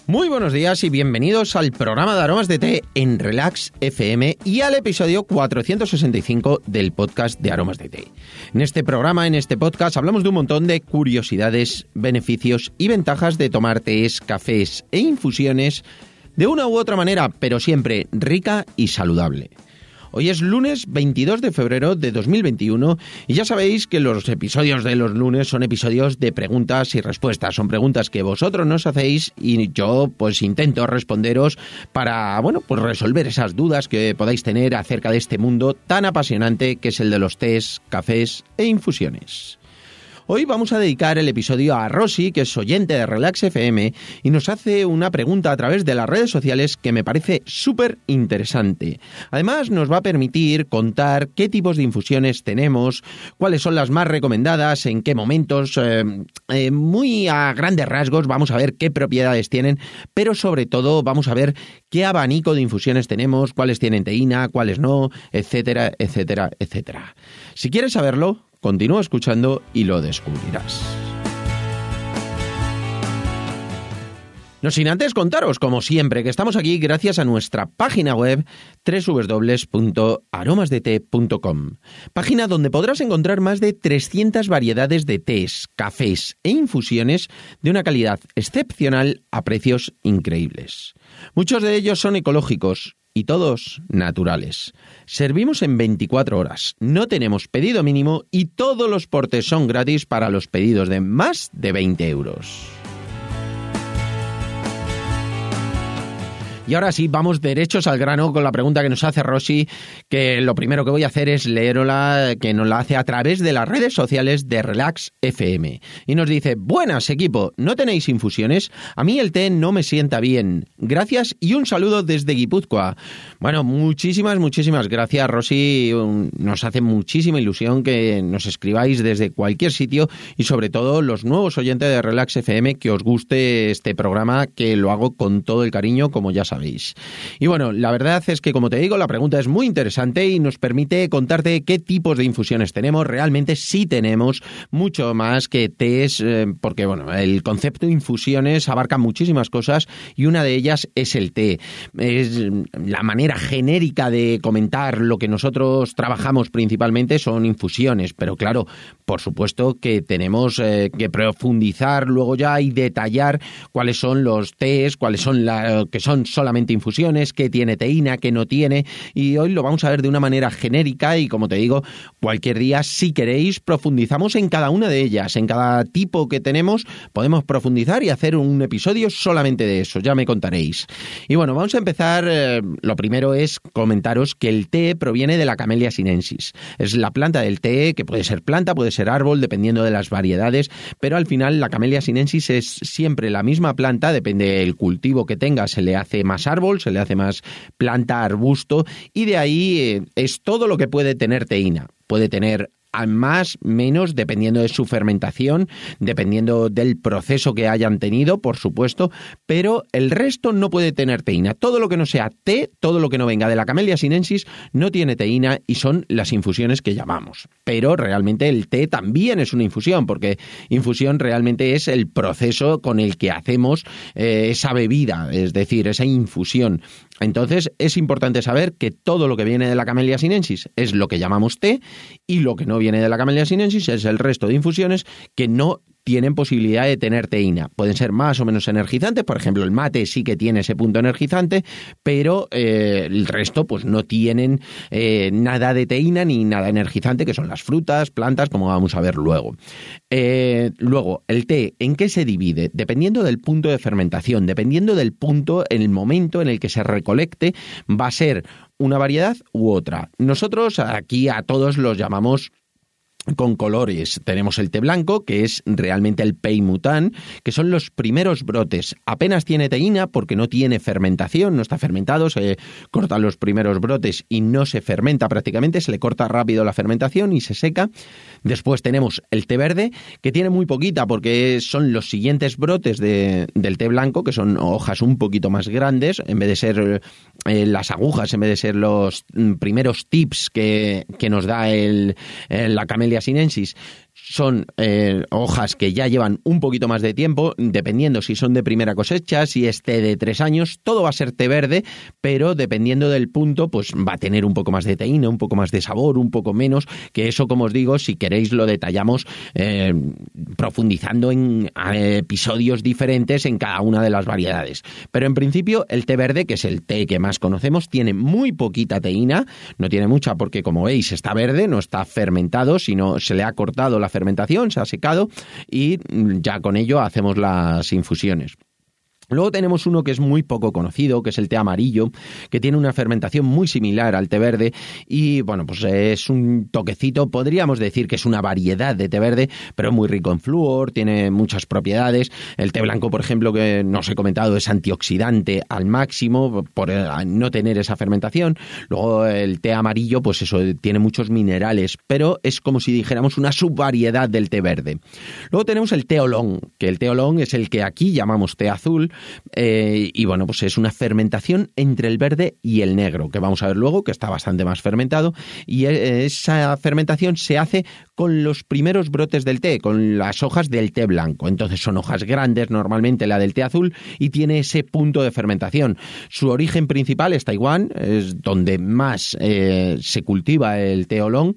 Muy buenos días y bienvenidos al programa de Aromas de Té en Relax FM y al episodio 465 del podcast de Aromas de Té. En este programa, en este podcast, hablamos de un montón de curiosidades, beneficios y ventajas de tomar tés, cafés e infusiones de una u otra manera, pero siempre rica y saludable. Hoy es lunes 22 de febrero de 2021 y ya sabéis que los episodios de los lunes son episodios de preguntas y respuestas. Son preguntas que vosotros nos hacéis y yo pues intento responderos para, pues resolver esas dudas que podáis tener acerca de este mundo tan apasionante que es el de los tés, cafés e infusiones. Hoy vamos a dedicar el episodio a Rosy, que es oyente de Relax FM, y nos hace una pregunta a través de las redes sociales que me parece súper interesante. Además, nos va a permitir contar qué tipos de infusiones tenemos, cuáles son las más recomendadas, en qué momentos, muy a grandes rasgos vamos a ver qué propiedades tienen, pero sobre todo vamos a ver qué abanico de infusiones tenemos, cuáles tienen teína, cuáles no, etcétera, etcétera, etcétera. Si quieres saberlo, continúa escuchando y lo descubrirás. No sin antes contaros, como siempre, que estamos aquí gracias a nuestra página web www.aromasdete.com, página donde podrás encontrar más de 300 variedades de tés, cafés e infusiones de una calidad excepcional a precios increíbles. Muchos de ellos son ecológicos y todos naturales. Servimos en 24 horas, no tenemos pedido mínimo y todos los portes son gratis para los pedidos de más de 20 euros. Y ahora sí, vamos derechos al grano con la pregunta que nos hace Rosy, que lo primero que voy a hacer es leerla, que nos la hace a través de las redes sociales de Relax FM. Y nos dice: buenas equipo, ¿no tenéis infusiones? A mí el té no me sienta bien. Gracias y un saludo desde Guipúzcoa. Bueno, muchísimas gracias, Rosy. Nos hace muchísima ilusión que nos escribáis desde cualquier sitio y sobre todo los nuevos oyentes de Relax FM, que os guste este programa, que lo hago con todo el cariño, como ya sabéis. Y bueno, la verdad es que, como te digo, la pregunta es muy interesante y nos permite contarte qué tipos de infusiones tenemos. Realmente sí tenemos mucho más que tés, porque bueno, el concepto de infusiones abarca muchísimas cosas y una de ellas es el té. Es la manera genérica de comentar lo que nosotros trabajamos principalmente son infusiones, pero claro, por supuesto que tenemos que profundizar luego ya y detallar cuáles son los tés, cuáles son que son solamente infusiones, qué tiene teína, qué no tiene, y hoy lo vamos a ver de una manera genérica y, como te digo, cualquier día, si queréis, profundizamos en cada una de ellas, en cada tipo que tenemos, podemos profundizar y hacer un episodio solamente de eso, ya me contaréis. Y bueno, vamos a empezar, lo primero es comentaros que el té proviene de la Camellia sinensis, es la planta del té, que puede ser planta, puede ser árbol, dependiendo de las variedades, pero al final la Camellia sinensis es siempre la misma planta, depende del cultivo que tenga, se le hace más árbol, se le hace más planta, arbusto, y de ahí es todo lo que puede tener teína. Puede tener más, menos, dependiendo de su fermentación, dependiendo del proceso que hayan tenido, por supuesto, pero el resto no puede tener teína. Todo lo que no sea té, todo lo que no venga de la Camellia sinensis no tiene teína y son las infusiones que llamamos. Pero realmente el té también es una infusión, porque infusión realmente es el proceso con el que hacemos esa bebida, es decir, esa infusión. Entonces es importante saber que todo lo que viene de la Camellia sinensis es lo que llamamos té y lo que no viene de la Camellia sinensis es el resto de infusiones que no tienen posibilidad de tener teína. Pueden ser más o menos energizantes, por ejemplo el mate sí que tiene ese punto energizante, pero el resto pues no tienen nada de teína ni nada energizante, que son las frutas, plantas, como vamos a ver luego. Luego, el té, ¿en qué se divide? Dependiendo del punto de fermentación, dependiendo del punto, en el momento en el que se recolecte, va a ser una variedad u otra. Nosotros aquí a todos los llamamos con colores. Tenemos el té blanco, que es realmente el Pei-Mutan, que son los primeros brotes. Apenas tiene teína porque no tiene fermentación, no está fermentado, se cortan los primeros brotes y no se fermenta prácticamente, se le corta rápido la fermentación y se seca. Después tenemos el té verde, que tiene muy poquita porque son los siguientes brotes del té blanco, que son hojas un poquito más grandes, en vez de ser las agujas, en vez de ser los primeros tips que nos da la Camellia sinensis, Son hojas que ya llevan un poquito más de tiempo, dependiendo si son de primera cosecha, si es té de 3 años, todo va a ser té verde, pero dependiendo del punto, pues va a tener un poco más de teína, un poco más de sabor, un poco menos, que eso, como os digo, si queréis lo detallamos profundizando en episodios diferentes en cada una de las variedades. Pero en principio el té verde, que es el té que más conocemos, tiene muy poquita teína, no tiene mucha porque, como veis, está verde, no está fermentado, sino se le ha cortado la fermentación, se ha secado y ya con ello hacemos las infusiones. Luego tenemos uno que es muy poco conocido, que es el té amarillo, que tiene una fermentación muy similar al té verde y, bueno, pues es un toquecito, podríamos decir que es una variedad de té verde, pero muy rico en flúor, tiene muchas propiedades. El té blanco, por ejemplo, que no os he comentado, es antioxidante al máximo por no tener esa fermentación. Luego el té amarillo, pues eso, tiene muchos minerales, pero es como si dijéramos una subvariedad del té verde. Luego tenemos el té oolong, que el té oolong es el que aquí llamamos té azul, y bueno, pues es una fermentación entre el verde y el negro, que vamos a ver luego, que está bastante más fermentado, y esa fermentación se hace con los primeros brotes del té, con las hojas del té blanco. Entonces son hojas grandes, normalmente la del té azul, y tiene ese punto de fermentación. Su origen principal es Taiwán, es donde más se cultiva el té oolong.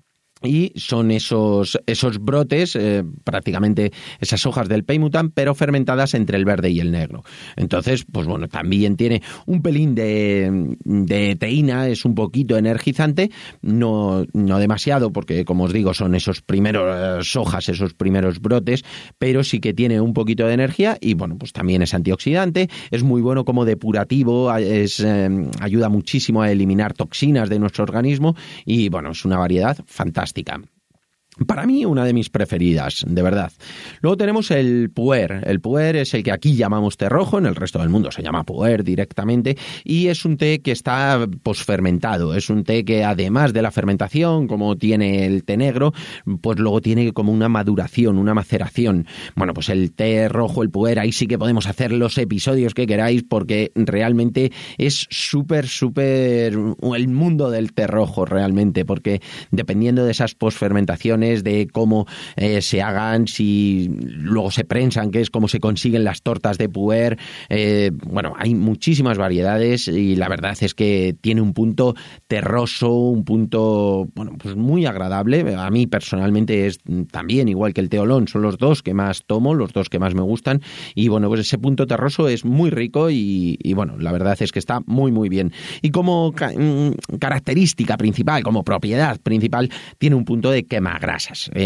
Y son esos brotes, prácticamente esas hojas del peimutan, pero fermentadas entre el verde y el negro. Entonces, pues bueno, también tiene un pelín de teína, es un poquito energizante, no demasiado, porque como os digo, son esos primeros hojas, esos primeros brotes, pero sí que tiene un poquito de energía y bueno, pues también es antioxidante, es muy bueno como depurativo, ayuda muchísimo a eliminar toxinas de nuestro organismo y bueno, es una variedad fantástica. Para mí, una de mis preferidas, de verdad. Luego tenemos el puer. El puer es el que aquí llamamos té rojo, en el resto del mundo se llama puer directamente, y es un té que está posfermentado. Es un té que, además de la fermentación, como tiene el té negro, pues luego tiene como una maduración, una maceración. Bueno, pues el té rojo, el puer, ahí sí que podemos hacer los episodios que queráis, porque realmente es súper el mundo del té rojo, realmente, porque dependiendo de esas posfermentaciones, de cómo se hagan, si luego se prensan, que es cómo se consiguen las tortas de puer. Bueno, hay muchísimas variedades y la verdad es que tiene un punto terroso, un punto, bueno, pues muy agradable. A mí personalmente es también, igual que el té oolong, son los dos que más tomo, los dos que más me gustan y bueno, pues ese punto terroso es muy rico y bueno, la verdad es que está muy bien. Y como característica principal, como propiedad principal, tiene un punto de quemagrasas.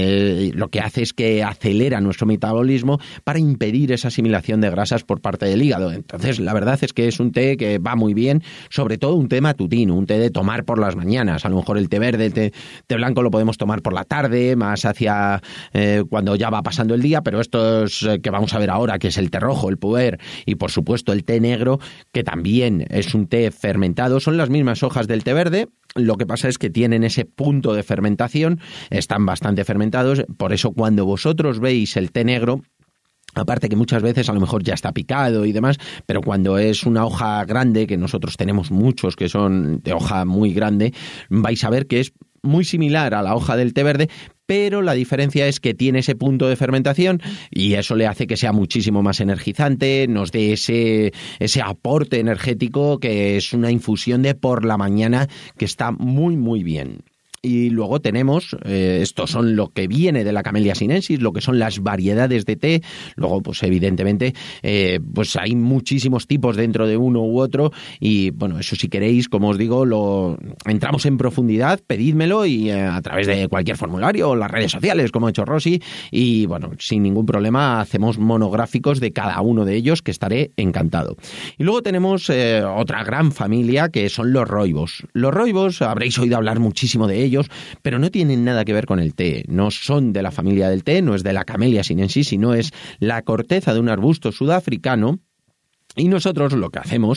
Lo que hace es que acelera nuestro metabolismo para impedir esa asimilación de grasas por parte del hígado. Entonces, la verdad es que es un té que va muy bien, sobre todo un té matutino, un té de tomar por las mañanas. A lo mejor el té verde, el té blanco lo podemos tomar por la tarde, más hacia cuando ya va pasando el día, pero estos que vamos a ver ahora, que es el té rojo, el puer y por supuesto el té negro, que también es un té fermentado, son las mismas hojas del té verde. Lo que pasa es que tienen ese punto de fermentación, están bastante fermentados, por eso cuando vosotros veis el té negro, aparte que muchas veces a lo mejor ya está picado y demás, pero cuando es una hoja grande, que nosotros tenemos muchos que son de hoja muy grande, vais a ver que es muy similar a la hoja del té verde, pero la diferencia es que tiene ese punto de fermentación y eso le hace que sea muchísimo más energizante, nos dé ese aporte energético que es una infusión de por la mañana que está muy bien. Y luego tenemos, estos son lo que viene de la Camellia sinensis, lo que son las variedades de té. Luego, pues evidentemente, pues hay muchísimos tipos dentro de uno u otro. Y bueno, eso si queréis, como os digo, entramos en profundidad, pedídmelo y a través de cualquier formulario o las redes sociales, como ha hecho Rosy. Y bueno, sin ningún problema hacemos monográficos de cada uno de ellos, que estaré encantado. Y luego tenemos otra gran familia que son los roibos. Los roibos, habréis oído hablar muchísimo de ellos, pero no tienen nada que ver con el té, no son de la familia del té, no es de la Camellia sinensis, sino es la corteza de un arbusto sudafricano Y nosotros lo que hacemos,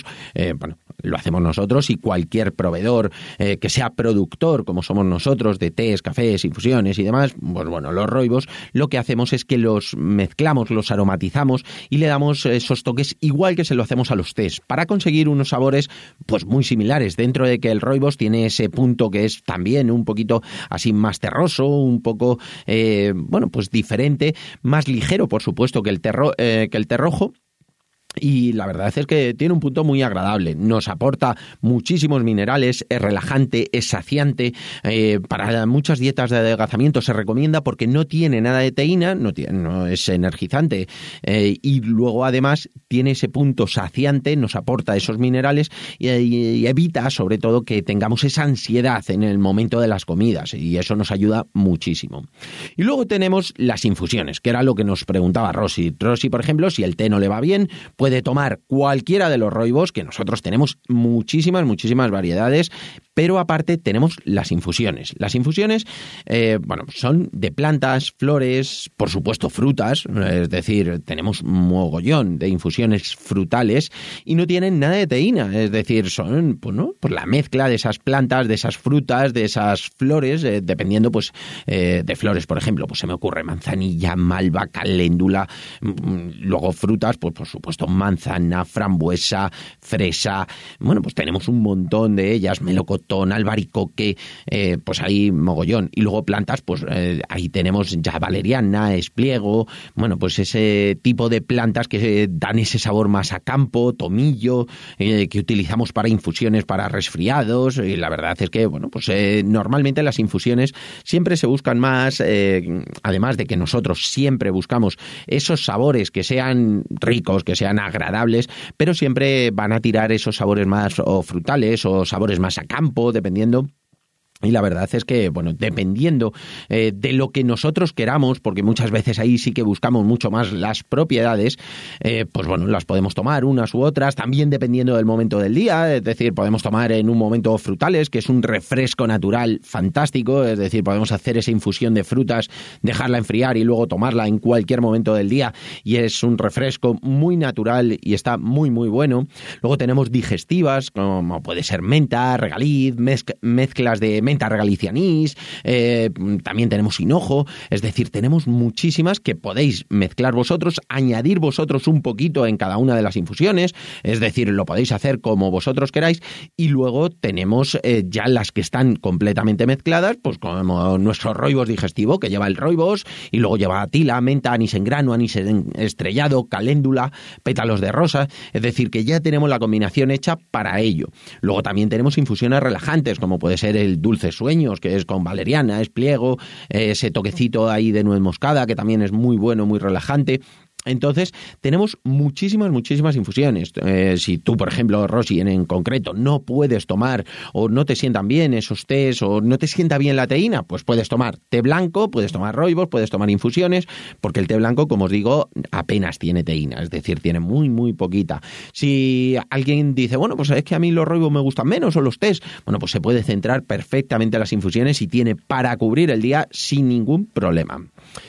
lo hacemos nosotros y cualquier proveedor que sea productor, como somos nosotros, de tés, cafés, infusiones y demás, pues bueno, los roibos, lo que hacemos es que los mezclamos, los aromatizamos y le damos esos toques igual que se lo hacemos a los tés, para conseguir unos sabores pues muy similares, dentro de que el roibos tiene ese punto que es también un poquito así más terroso, un poco, pues diferente, más ligero, por supuesto, que el té rojo. Y la verdad es que tiene un punto muy agradable, nos aporta muchísimos minerales, es relajante, es saciante, para muchas dietas de adelgazamiento se recomienda porque no tiene nada de teína, no es energizante, y luego además tiene ese punto saciante, nos aporta esos minerales y evita sobre todo que tengamos esa ansiedad en el momento de las comidas, y eso nos ayuda muchísimo. Y luego tenemos las infusiones, que era lo que nos preguntaba Rosy. Rosy, por ejemplo, si el té no le va bien, puede tomar cualquiera de los roibos, que nosotros tenemos muchísimas variedades, pero aparte tenemos las infusiones. Las infusiones, son de plantas, flores, por supuesto frutas, es decir, tenemos mogollón de infusiones frutales y no tienen nada de teína, es decir, son pues la mezcla de esas plantas, de esas frutas, de esas flores, dependiendo de flores, por ejemplo, pues se me ocurre manzanilla, malva, caléndula, luego frutas, pues por supuesto manzana, frambuesa, fresa, pues tenemos un montón de ellas, melocotón, albaricoque, pues ahí mogollón. Y luego plantas, pues ahí tenemos ya valeriana, espliego, pues ese tipo de plantas que dan ese sabor más a campo, tomillo, que utilizamos para infusiones para resfriados, y la verdad es que, normalmente las infusiones siempre se buscan más, además de que nosotros siempre buscamos esos sabores que sean ricos, que sean agradables, pero siempre van a tirar esos sabores más o frutales o sabores más a campo, dependiendo. Y la verdad es que, dependiendo de lo que nosotros queramos, porque muchas veces ahí sí que buscamos mucho más las propiedades, las podemos tomar unas u otras, también dependiendo del momento del día, es decir, podemos tomar en un momento frutales, que es un refresco natural fantástico, es decir, podemos hacer esa infusión de frutas, dejarla enfriar y luego tomarla en cualquier momento del día, y es un refresco muy natural y está muy, muy bueno. Luego tenemos digestivas, como puede ser menta, regaliz, mezclas de menta, regaliz y anís, también tenemos hinojo, es decir, tenemos muchísimas que podéis mezclar vosotros, añadir vosotros un poquito en cada una de las infusiones, es decir, lo podéis hacer como vosotros queráis, y luego tenemos ya las que están completamente mezcladas, pues como nuestro roibos digestivo, que lleva el roibos, y luego lleva tila, menta, anís en grano, anís estrellado, caléndula, pétalos de rosa, es decir, que ya tenemos la combinación hecha para ello. Luego también tenemos infusiones relajantes, como puede ser el dulces sueños, que es con valeriana, espliego, ese toquecito ahí de nuez moscada, que también es muy bueno, muy relajante. Entonces, tenemos muchísimas infusiones. Si tú, por ejemplo, Rosy, en concreto, no puedes tomar o no te sientan bien esos tés o no te sienta bien la teína, pues puedes tomar té blanco, puedes tomar roibos, puedes tomar infusiones, porque el té blanco, como os digo, apenas tiene teína, es decir, tiene muy, muy poquita. Si alguien dice, pues es que a mí los roibos me gustan menos o los tés, pues se puede centrar perfectamente en las infusiones y tiene para cubrir el día sin ningún problema.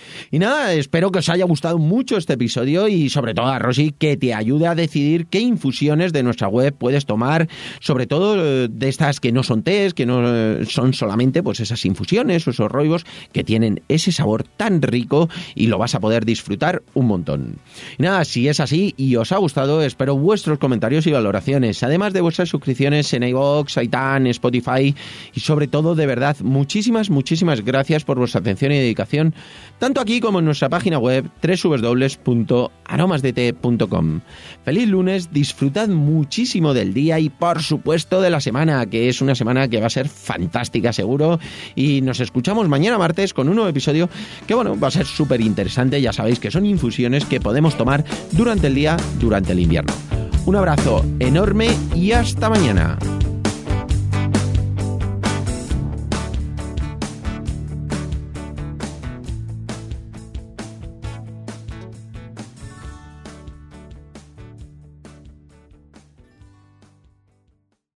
Y nada, espero que os haya gustado mucho este episodio y sobre todo a Rosy que te ayude a decidir qué infusiones de nuestra web puedes tomar, sobre todo de estas que no son tés, que no son solamente pues esas infusiones o esos roibos que tienen ese sabor tan rico y lo vas a poder disfrutar un montón. Y nada, si es así y os ha gustado, espero vuestros comentarios y valoraciones, además de vuestras suscripciones en iVoox, iTunes, Spotify y sobre todo, de verdad, muchísimas gracias por vuestra atención y dedicación, tanto aquí como en nuestra página web www.aromasdete.com. Feliz lunes, disfrutad muchísimo del día y por supuesto de la semana, que es una semana que va a ser fantástica seguro, y nos escuchamos mañana martes con un nuevo episodio que va a ser súper interesante. Ya sabéis que son infusiones que podemos tomar durante el día, durante el invierno. Un abrazo enorme y hasta mañana.